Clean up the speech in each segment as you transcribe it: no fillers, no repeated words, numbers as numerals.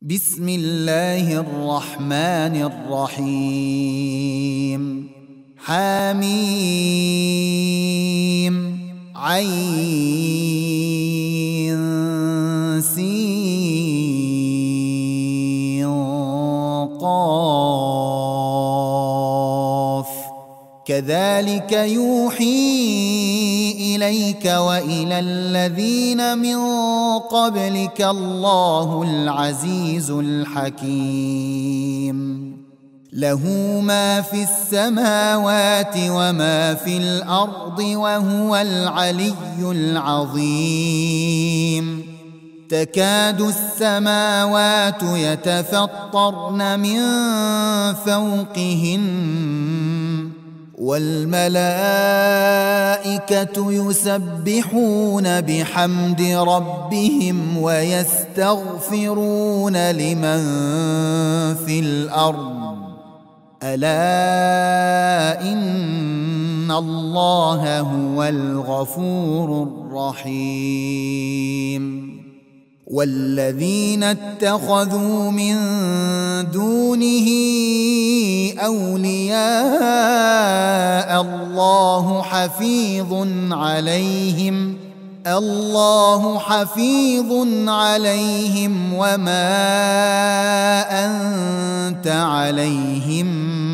بسم الله الرحمن الرحيم حميم عين سين قاف كذلك يوحي إليك وإلى الذين من قبلك الله العزيز الحكيم له ما في السماوات وما في الأرض وهو العلي العظيم تكاد السماوات يتفطرن من فوقهن والملائكة يسبحون بحمد ربهم ويستغفرون لمن في الأرض ألا إن الله هو الغفور الرحيم والذين اتخذوا من دونه أولياء الله حفيظ عليهم وما أنت عليهم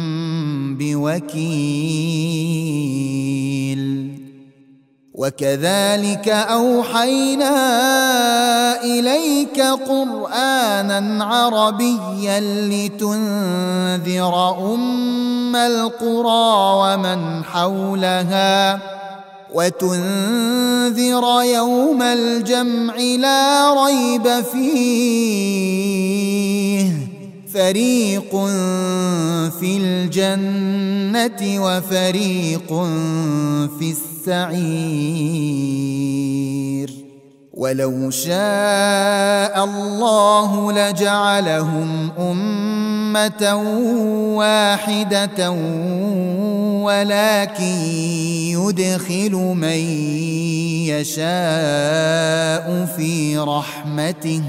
بوكيل وكذلك أوحينا إليك قرآنا عربيا لتنذر أم القرى ومن حولها وتنذر يوم الجمع لا ريب فيه فريق في الجنة وفريق في السعير ولو شاء الله لجعلهم أمة واحدة ولكن يدخل من يشاء في رحمته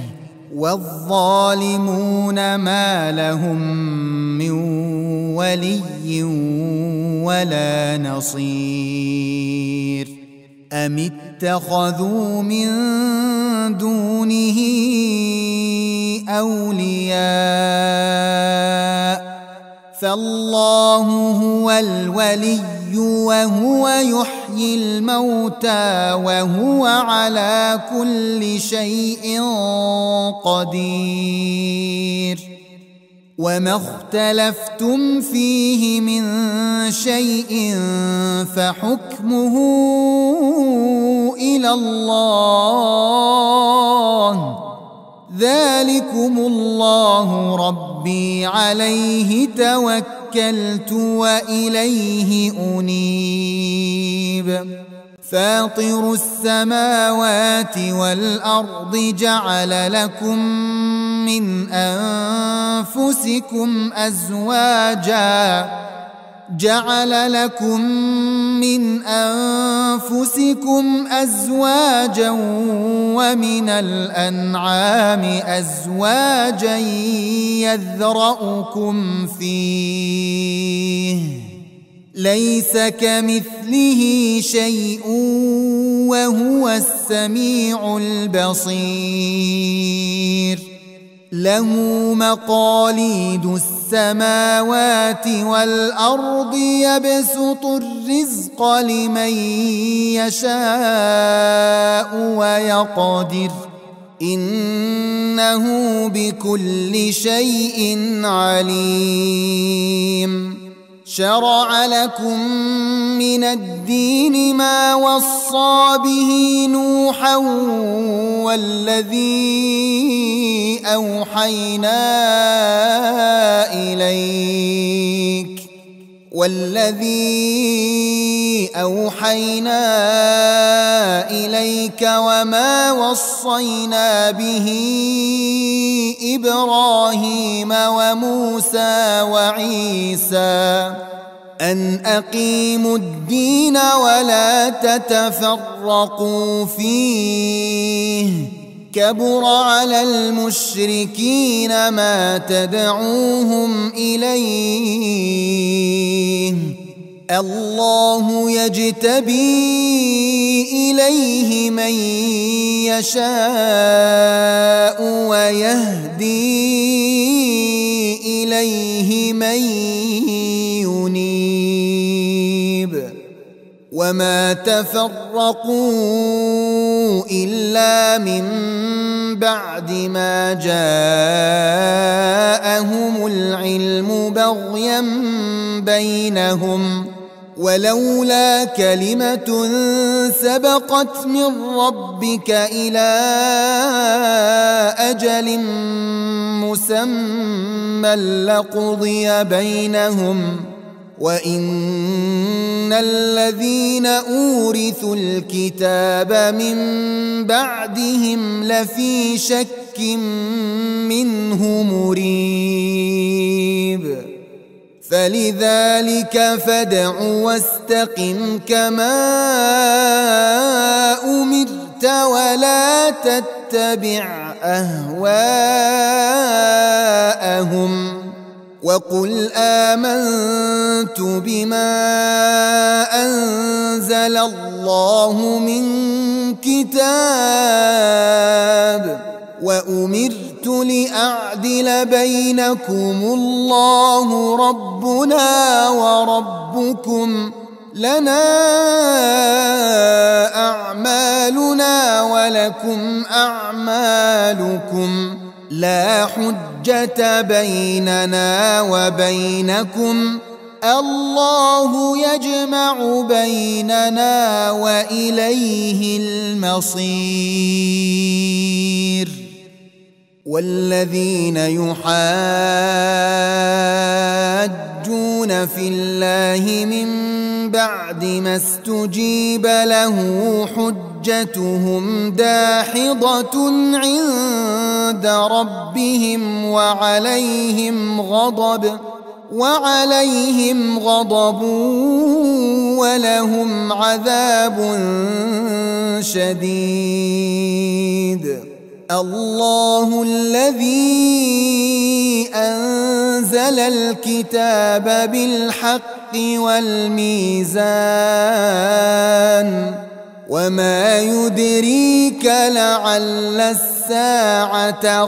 والظالمون ما لهم من ولي ولا نصير أم اتخذوا من دونه أولياء فالله هو الولي وهو يحيي الموتى وهو على كل شيء قدير وما اختلفتم فيه من شيء فحكمه إلى الله ذلكم الله ربي عليه توكلت وإليه أنيب فاطر السماوات والأرض جعل لكم من أنفسكم أزواجا ومن الأنعام أزواجا يذرأكم فيه ليس كمثله شيء وهو السميع البصير له مقاليد السماوات والأرض يبسط الرزق لمن يشاء ويقدر إنه بكل شيء عليم شرع لكم من الدين ما وصى به نوحا والذي أوحينا إليك وما وصينا به إبراهيم وموسى وعيسى أن أقيموا الدين ولا تتفرقوا فيه كبر على المشركين ما تدعوهم إليه الله يجتبي إليه من يشاء ويهدي إليه من ينيب وما تفرقوا إلا من بعد ما جاءهم العلم بغيا بينهم ولولا كلمة سبقت من ربك إلى أجل مسمى لقضي بينهم وإن الذين أورثوا الكتاب من بعدهم لفي شك منه مريب فلذلك فادع واستقم كما أمرت ولا تتبع أهواءهم وقل آمنت بما أنزل الله من كتاب وأمرت لأعدل بينكم الله ربنا وربكم لنا أعمالنا ولكم أعمالكم لا حجة بيننا وبينكم الله يجمع بيننا وإليه المصير والذين يحاجون في الله من بعد ما استجيب له حجتهم داحضة عند ربهم وعليهم غضب ولهم عذاب شديد الله الذي أنزل الكتاب بالحق والميزان وما يدريك لعل الساعة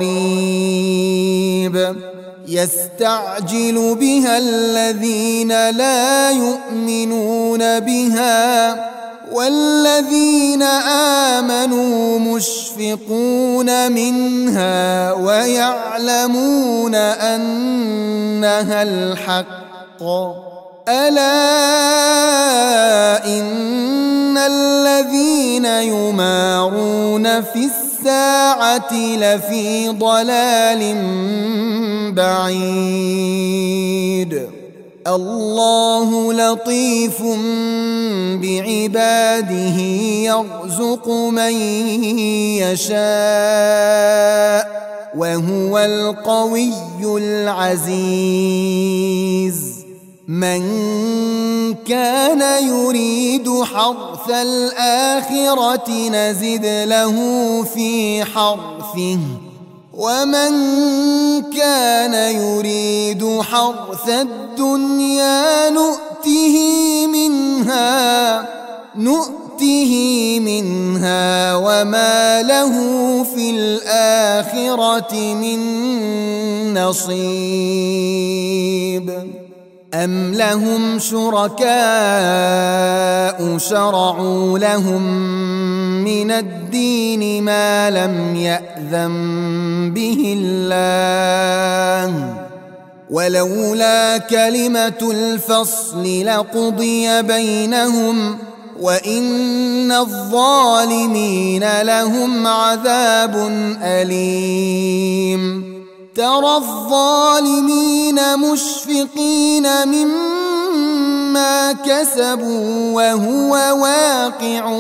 قريب يستعجل بها الذين لا يؤمنون بها والذين آمنوا مشفقون منها ويعلمون أنها الحق ألا إن الذين يمارون في الساعة لفي ضلال بعيد الله لطيف بعباده يرزق من يشاء وهو القوي العزيز من كان يريد حرث الآخرة نزد له في حرثه ومن كان يريد حرث الدنيا نؤته منها وما له في الآخرة من نصيب أم لهم شركاء شرعوا لهم من الدين ما لم يأذن به الله ولولا كلمة الفصل لقضي بينهم وإن الظالمين لهم عذاب أليم ترى الظالمين مشفقين مما كسبوا وهو واقع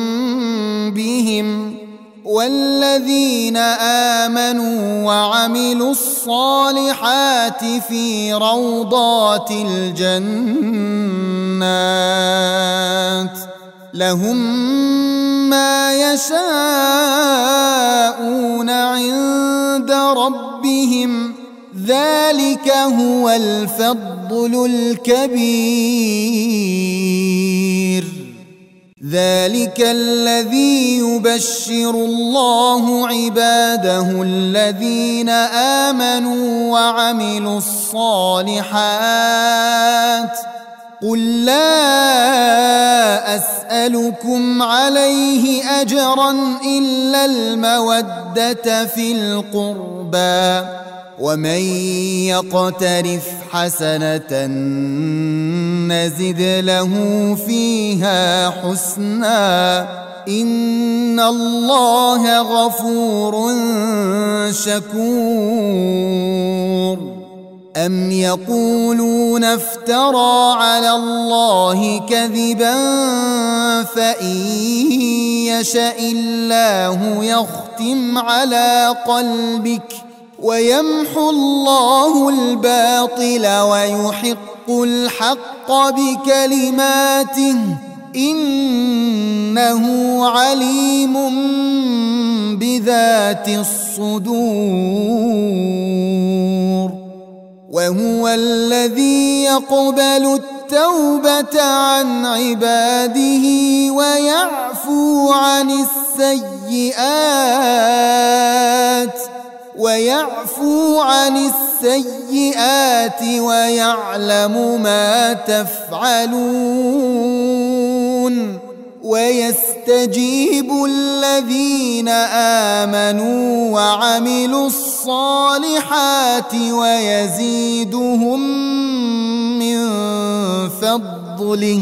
بهم والذين آمنوا وعملوا الصالحات في روضات الجنات لهم ما يشاءون عند ربهم ذلك هو الفضل الكبير ذلك الذي يبشر الله عباده الذين آمنوا وعملوا الصالحات قل لا أسألكم عليه أجرا إلا المودة في القربى ومن يقترف حسنة نزد له فيها حسنا إن الله غفور شكور أم يقولون افترى على الله كذبا فإن يشأ الله يختم على قلبك ويمحو الله الباطل ويحق الحق بكلماته إنه عليم بذات الصدور وهو الذي يقبل التوبة عن عباده ويعفو عن السيئات ويعلم ما تفعلون ويستجيب الذين آمنوا وعملوا الصالحات ويزيدهم من فضله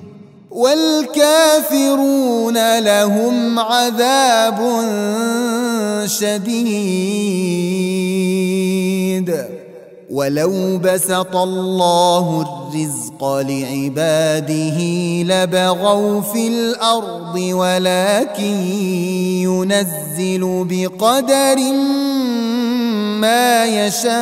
والكافرون لهم عذاب شديد ولو بسط الله الرزق لعباده لبغوا في الأرض ولكن ينزل بقدر ما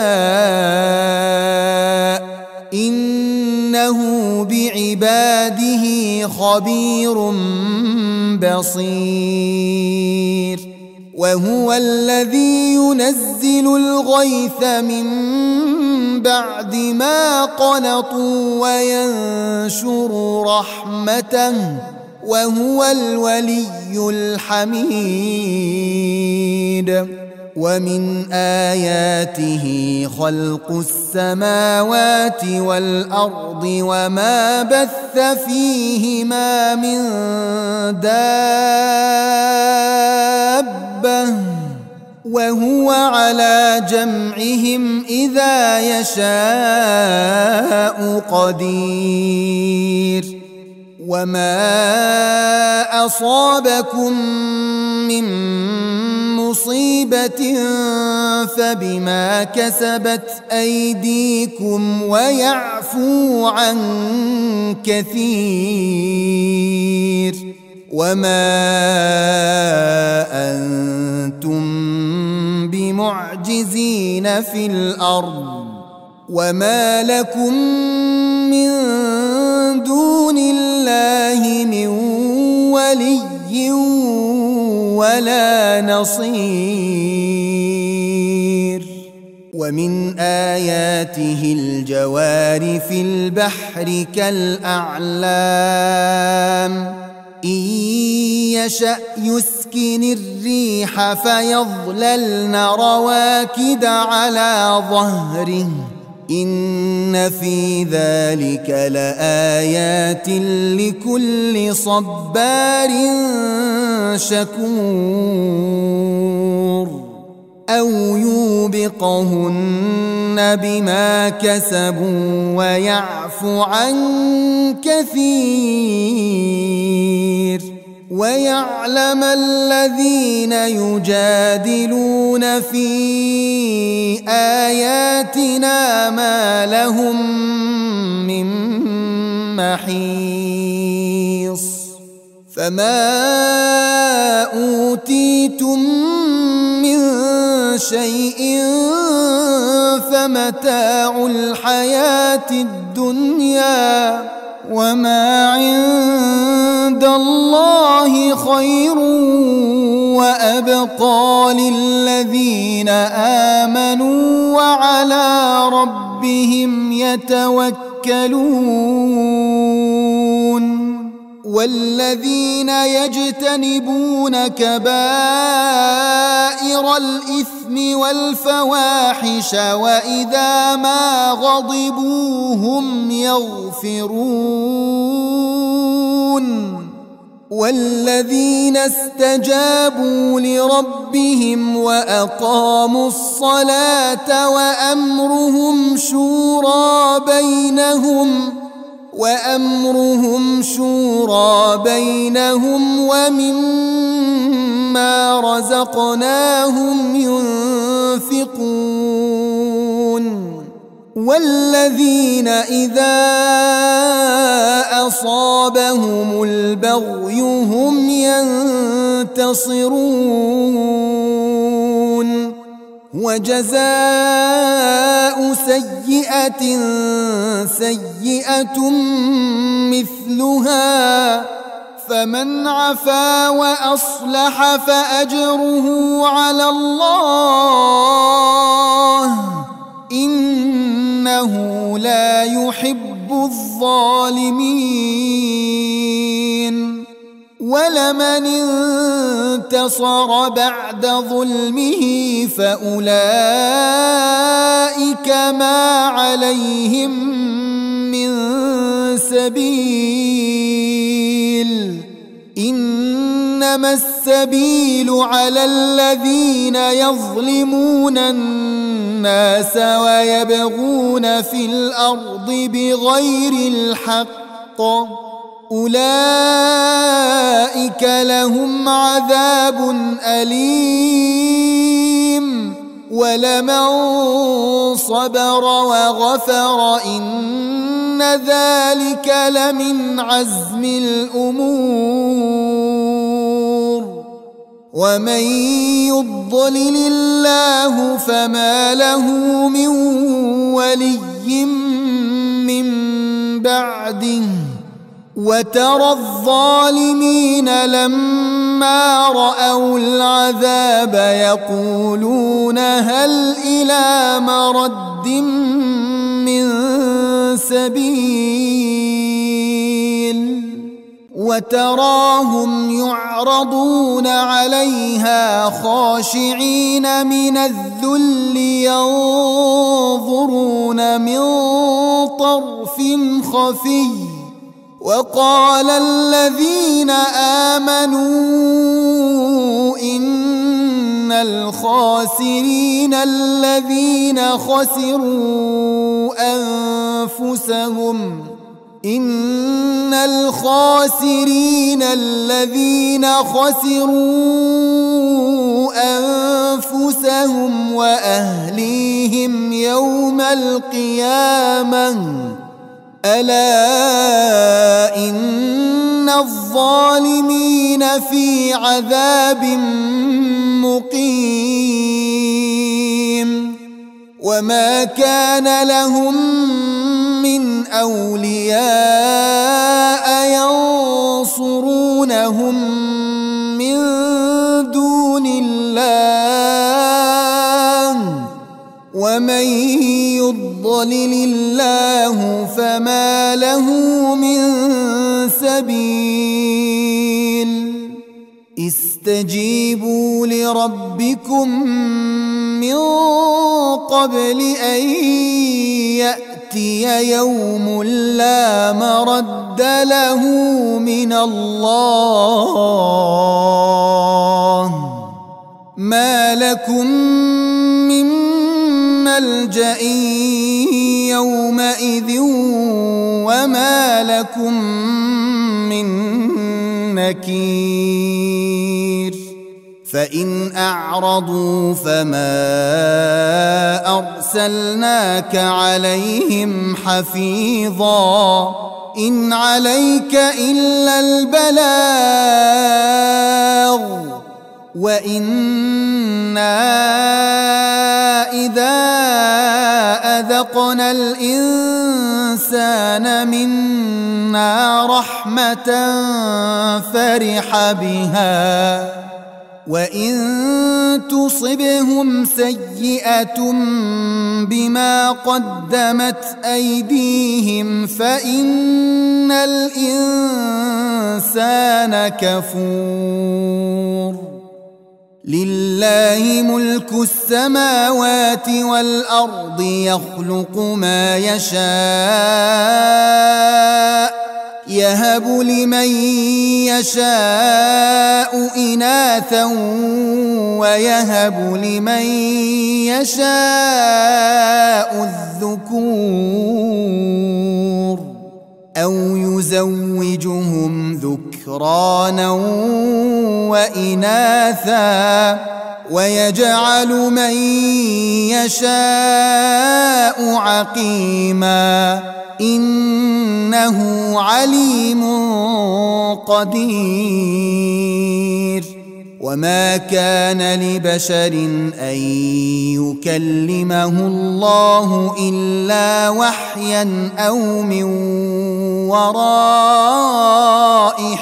يشاء إنه بعباده خبير بصير وهو الذي ينزل الغيث من بعد ما قنطوا وينشر رحمته وهو الولي الحميد ومن آياته خلق السماوات والأرض وما بث فيهما من دابة وهو على جمعهم إذا يشاء قدير وما أصابكم من مصيبة فبما كسبت أيديكم ويعفو عن كثير وما أنتم بمعجزين في الأرض وما لكم من دون الله من ولي ولا نصير ومن آياته الجوار في البحر كالأعلام إن يشأ يسكن الريح فيظللن رواكد على ظهره إن في ذلك لآيات لكل صبار شكور أو يوبقهن بما كسبوا ويعفو عن كثير ويعلم الذين يجادلون في آياتنا ما لهم من محيص فما أوتيتم من شيء فمتاع الحياة الدنيا وما عند الله خير وأبقى للذين آمنوا وعلى ربهم يتوكلون والذين يجتنبون كبائر الإثم والفواحش وإذا ما غضبوا هم يغفرون والذين استجابوا لربهم وأقاموا الصلاة وأمرهم شورى بينهم ومما رزقناهم ينفقون والذين إذا أصابهم البغي هم ينتصرون وجزاء سيئة سيئة مثلها فمن عفا وأصلح فأجره على الله إنه لا يحب الظالمين ولمن انتصر بعد ظلمه فأولئك ما عليهم من سبيل إنما السبيل على الذين يظلمون الناس ويبغون في الأرض بغير الحق أولئك لهم عذاب أليم ولمن صبر وغفر إن ذلك لمن عزم الأمور ومن يضلل الله فما له من ولي من بعده وترى الظالمين لما رأوا العذاب يقولون هل إلى مرد من سبيل وتراهم يعرضون عليها خاشعين من الذل ينظرون من طرف خفي وقال الذين آمنوا إن الخاسرين الذين خسروا أنفسهم وأهليهم يوم القيامة ألا إن الظالمين في عذاب مقيم وما كان لهم من أولياء ينصرونهم من دون الله ومن يضلل الله فما له من سبيل استجيبوا لربكم من قبل أن يأتي يوم لا مرد له من الله ما لكم من ملجأ يومئذ وما لكم من نكير فإن أعرضوا فما أرسلناك عليهم حفيظا إن عليك إلا البلاغ وإنا إذا أذقنا خلقنا الإنسان منا رحمة فرح بها وإن تصبهم سيئة بما قدمت أيديهم فإن الإنسان كفور لله ملك السماوات والأرض يخلق ما يشاء يهب لمن يشاء إناثا ويهب لمن يشاء الذكور أو يزوجهم ذكرانا وإناثا ويجعل من يشاء عقيما إنه عليم قدير وما كان لبشر أن يكلمه الله إلا وحيا أو من وراء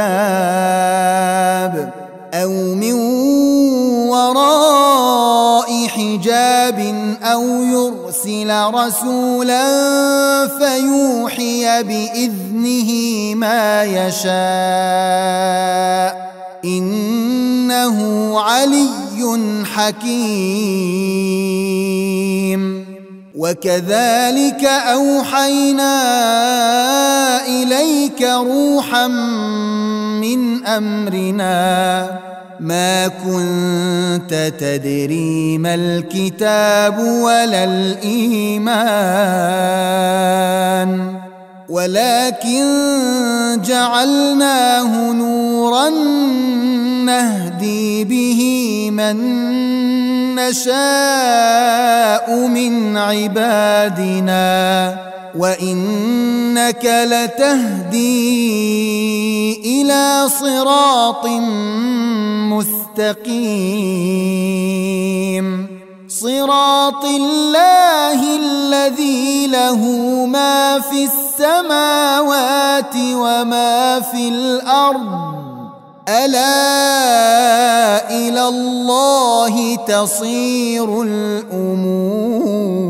حجاب أو يرسل رسولا فيوحي بإذنه ما يشاء إنه علي حكيم وكذلك أوحينا إليك روحا من أمرنا ما كنت تدري ما الكتاب ولا الإيمان ولكن جعلناه نورا نهدي به من نشاء من عبادنا وإنك لتهدي إلى صراط مستقيم صراط الله الذي له ما في السماوات وما في الأرض ألا إلى الله تصير الأمور